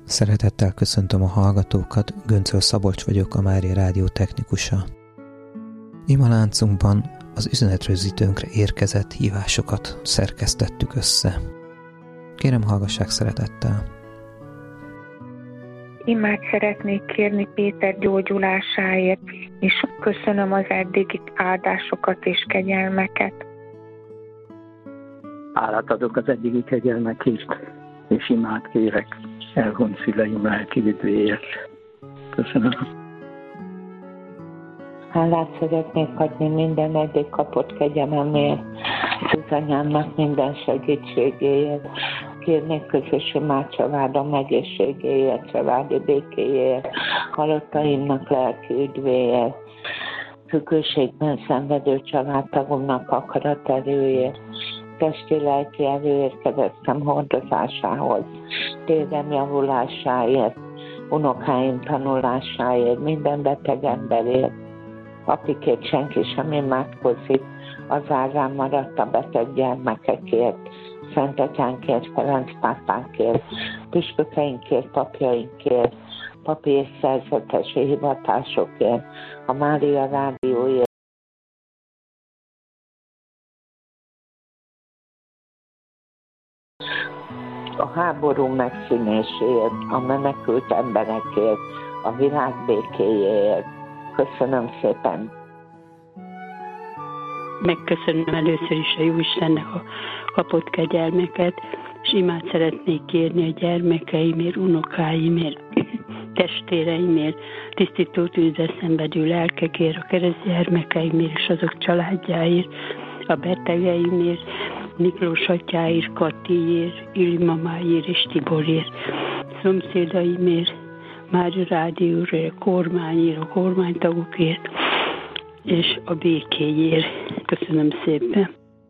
Szeretettel köszöntöm a hallgatókat, Göncöl Szabolcs vagyok, a Mária Rádió technikusa. Imaláncunkban az üzenetrögzítőnkre érkezett hívásokat szerkesztettük össze. Kérem, hallgassák szeretettel! Imát szeretnék kérni Péter gyógyulásáért, és köszönöm az eddigi áldásokat és kegyelmeket. Hálát adok az eddigi kegyelmekért, és imát kérek elhunyt szüleim lelki üdvéért. Köszönöm. Hálát szeretnék adni minden eddig kapott kegyelemért, Zuzanyámnak minden segítségéért. Kérnék közös imát családom egészségéért, családi békéért, halottaimnak lelki üdvéért, függőségben szenvedő családtagomnak akaraterőért, testi-lelki erőért keresztem hordozásához, térem javulásáért, unokáim tanulásáért, minden beteg emberért, akikért senki sem imádkozik, az árán maradt a beteg gyermekekért, Szent Atyánkért, Ferenc pápánkért, püspökeinkért, papjainkért, papi és szerzetesi hivatásokért, a Mária Rádióért, a háború megszűnéséért, a menekült emberekért, a világ békéjéért. Köszönöm szépen! Megköszönöm először is a Jóistennek a kapott kegyelmeket, és imát szeretnék kérni a gyermekeimért, unokáimért, testvéreimért, tisztító tűzzel szenvedő lelkekért, a keresztgyermekeimért és azok családjáért, a betegeimért, Miklós atyáért, Katiért, Illi mamáért és Tiborért, szomszédaimért, Mária Rádióért, a kormányért, a kormánytagokért, és a békéjért. Köszönöm szépen!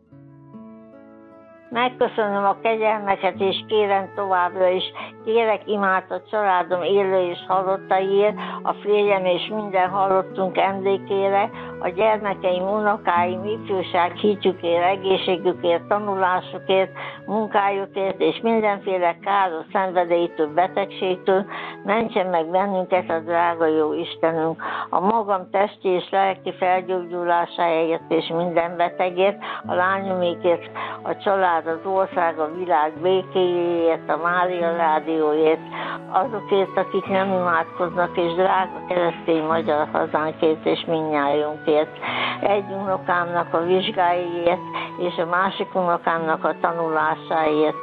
Megköszönöm a kegyelmeket, és kérem továbbra is. Kérek imát a családom élő és halottaiért, a férjem és minden halottunk emlékére, a gyermekeim, unokáim, ifjúság hitükért, egészségükért, tanulásukért, munkájukért és mindenféle káros szenvedélytől, betegségtől. Mentsen meg bennünket a drága jó Istenünk, a magam testi és lelki felgyógyulásáért és minden betegért, a lányomékért, a család, az ország, a világ békéjéért, a Mária Rádióért, azokért, akik nem imádkoznak, és drága keresztény magyar hazánkért és mindnyájunkért. Egy unokámnak a vizsgáiért, és a másik unokámnak a tanulásáért.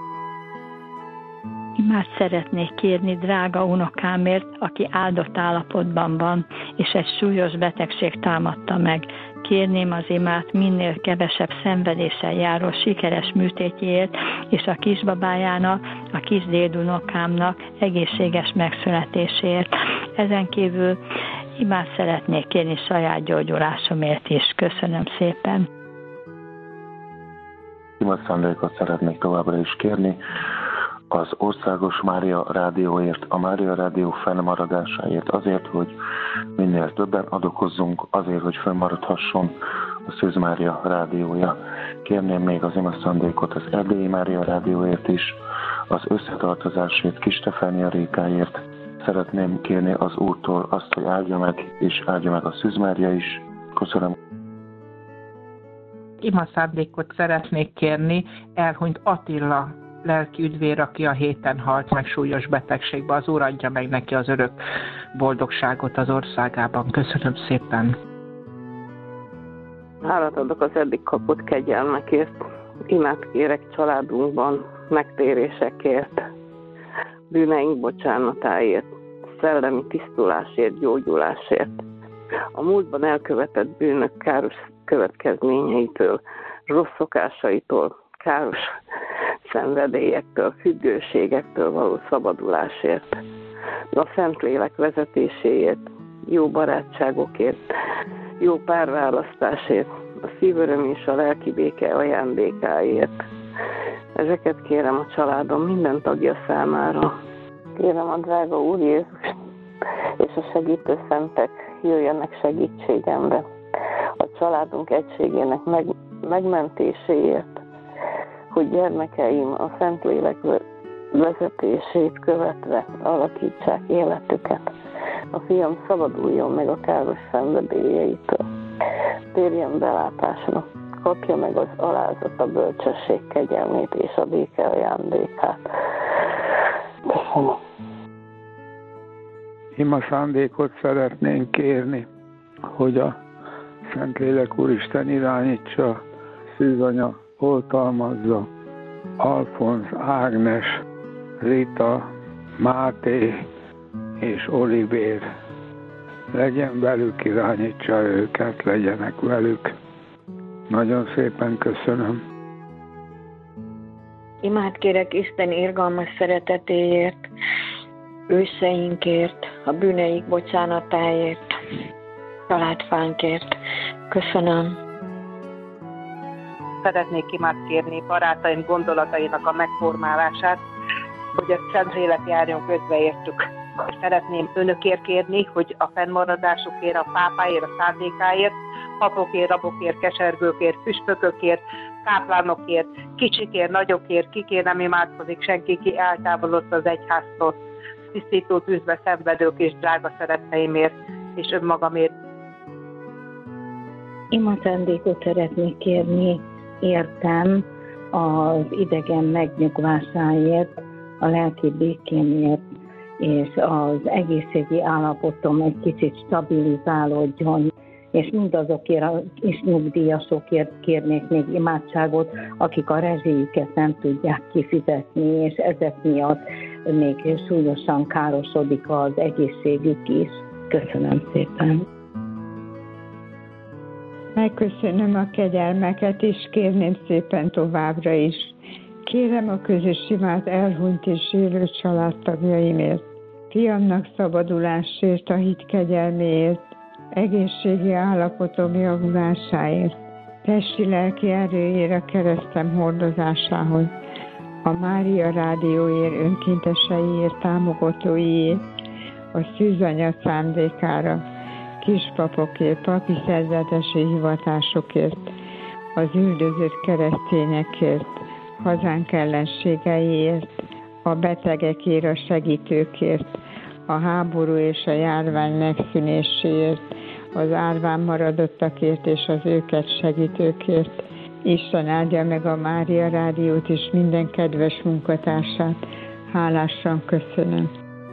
Imát szeretnék kérni drága unokámért, aki áldott állapotban van, és egy súlyos betegség támadta meg. Kérném az imát minél kevesebb szenvedéssel járó sikeres műtétjéért, és a kisbabájának, a kis dédunokámnak egészséges megszületéséért. Ezen kívül imát szeretnék kérni saját gyógyulásomért is. Köszönöm szépen. Ima szándékot szeretnék továbbra is kérni az Országos Mária Rádióért, a Mária Rádió fennmaradásáért, azért, hogy minél többen adokozzunk, azért, hogy fennmaradhasson a Szűz Mária Rádiója. Kérném még az ima szándékot az Erdélyi Mária Rádióért is, az összetartozásért, Kis Stefánia Rékáért. Szeretném kérni az Úrtól azt, hogy áldja meg, és áldja meg a Szűz Mária is. Köszönöm. Ima szándékot szeretnék kérni elhunyt Attila lelki üdvér, aki a héten halt meg súlyos betegségbe. Az Úr adja meg neki az örök boldogságot az országában. Köszönöm szépen. Hálát adok az eddig kapott kegyelmekért. Imát kérek családunkban megtérésekért, bűneink bocsánatáért, szellemi tisztulásért, gyógyulásért. A múltban elkövetett bűnök káros következményeitől, rossz szokásaitól, káros szenvedélyektől, függőségektől való szabadulásért, a Szentlélek vezetéséért, jó barátságokért, jó párválasztásért, a szívöröm és a lelki béke ajándékáért. Ezeket kérem a családom minden tagja számára. Kérem a drága Úr Jézus és a segítő szentek jöjjenek segítségemre, a családunk egységének megmentéséért, hogy gyermekeim a Szentlélek vezetését követve alakítsák életüket. A fiam szabaduljon meg a káros szenvedélyeitől. Térjen belátásra, kapja meg az alázat, a bölcsesség kegyelmét és a béke ajándékát. Köszönöm. Ima szándékot szeretnénk kérni, hogy a Szentlélek Úristen irányítsa, Szűzanya oltalmazza, Alfonz, Ágnes, Rita, Máté és Olivér. Legyen velük, irányítsa őket, legyenek velük. Nagyon szépen köszönöm. Imát kérek Isten irgalmas szeretetéért, őszeinkért, a bűneik bocsánatáért, családfánkért. Köszönöm. Szeretnék imát kérni barátaim gondolatainak a megformálását, hogy a Szentlélek járjon közbeértük. Szeretném önökért kérni, hogy a fennmaradásukért, a pápáért, a szándékáért, papokért, rabokért, kesergőkért, püspökökért, káplánokért, kicsikért, nagyokért, kikért nem imádkozik senki, ki eltávolodott az egyháztól, tisztító tűzbe szenvedők és drága szeretteimért, és önmagamért. Imaszándékot szeretnék kérni, értem, az idegen megnyugvásáért, a lelki békémért, és az egészségi állapotom egy kicsit stabilizálódjon, és mindazokért és nyugdíjasokért kérnék még imádságot, akik a rezsijüket nem tudják kifizetni, és ezek miatt még súlyosan károsodik az egészségük is. Köszönöm szépen. Megköszönöm a kegyelmeket, és kérném szépen továbbra is. Kérem a közös imát elhunyt és élő családtagjaimért, fiamnak szabadulásért, a hit kegyelméért, egészségi állapotom javulásáért, testi-lelki erőért a keresztem hordozásához, a Mária Rádióért önkénteseiért, támogatóiért, a Szűzanya szándékára, kispapokért, papi szerzetesi hivatásokért, az üldözött keresztényekért, hazánk ellenségeiért, a betegekért, a segítőkért, a háború és a járvány megszűnéséért, az árván maradottakért és az őket segítőkért. Isten áldja meg a Mária Rádiót és minden kedves munkatársát. Hálásan köszönöm.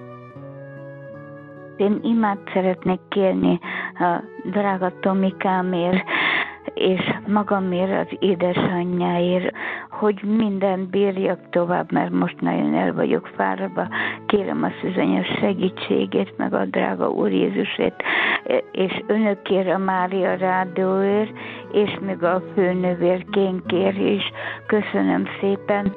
Én imát szeretnék kérni a drága Tomikámért, és magamért, az édesanyjáért, hogy mindent bírjak tovább, mert most nagyon el vagyok fáradva. Kérem a Szűzanya segítségét, meg a drága Úr Jézusét, és önökért, a Mária Rádióért, és még a főnővérkénkért is. Köszönöm szépen.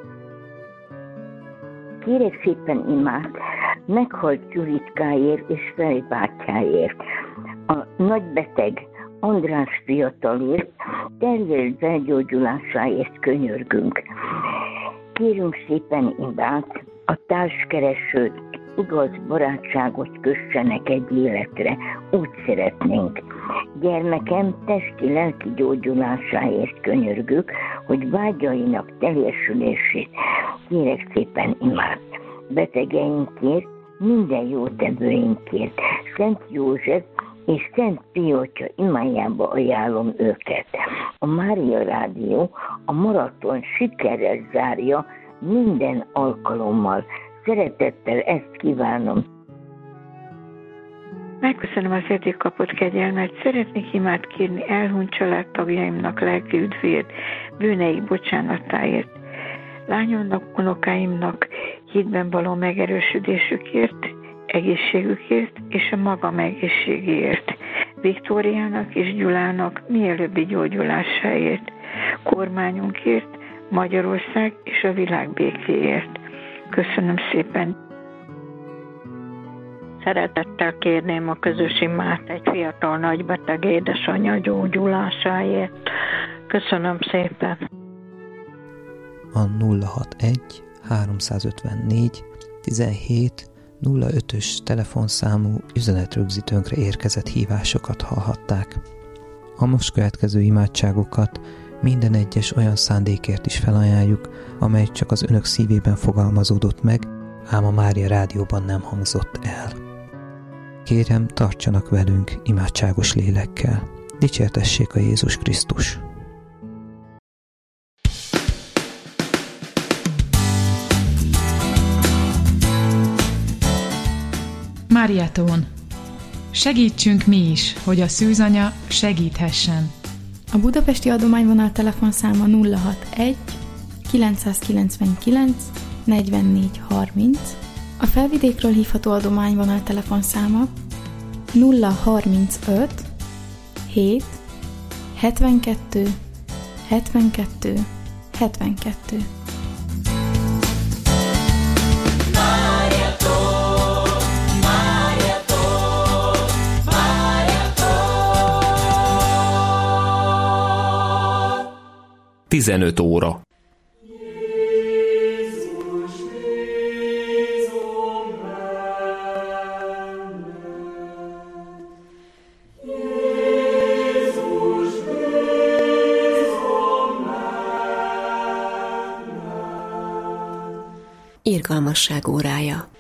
Kérek szépen imát meghalt Gyuritkáért és Feri bátyáért, a nagybeteg András fiatalért, tervelt felgyógyulásáért könyörgünk. Kérünk szépen imát, a társkeresőt igaz barátságot kössenek egy életre, úgy szeretnénk. Gyermekem testi-lelki gyógyulásáért könyörgök, hogy vágyainak teljesülését kérek szépen imát. Betegeinkért, minden jótevőinkért, Szent József és Szent Piotya imájába ajánlom őket. A Mária Rádió a maraton sikerrel zárja minden alkalommal. Szeretettel ezt kívánom. Megköszönöm az eddig kapott kegyelmet. Szeretnék imát kérni elhunyt családtagjaimnak lelki üdvért, bűneik bocsánatáért. Lányomnak, unokáimnak hitben való megerősödésükért, egészségükért és a magam egészségéért. Viktóriának és Gyulának mielőbbi gyógyulásáért, kormányunkért, Magyarország és a világ békéért. Köszönöm szépen. Szeretettel kérném a közös imát egy fiatal nagybeteg édesanyja gyógyulásáért. Köszönöm szépen. A 061 354 17 05-ös telefonszámú üzenetrögzítőnkre érkezett hívásokat hallhatták. A most következő imádságokat minden egyes olyan szándékért is felajánljuk, amely csak az önök szívében fogalmazódott meg, ám a Mária Rádióban nem hangzott el. Kérem, tartsanak velünk imádságos lélekkel. Dicsértessék a Jézus Krisztus! Máriátón! Segítsünk mi is, hogy a szűzanya segíthessen. A budapesti adományvonal telefonszáma 061 999 44 30, a felvidékről hívható adományvonal telefonszáma 035 7 72 72 72. Máriától, Máriától, Máriától. 15 óra. Irgalmasság órája.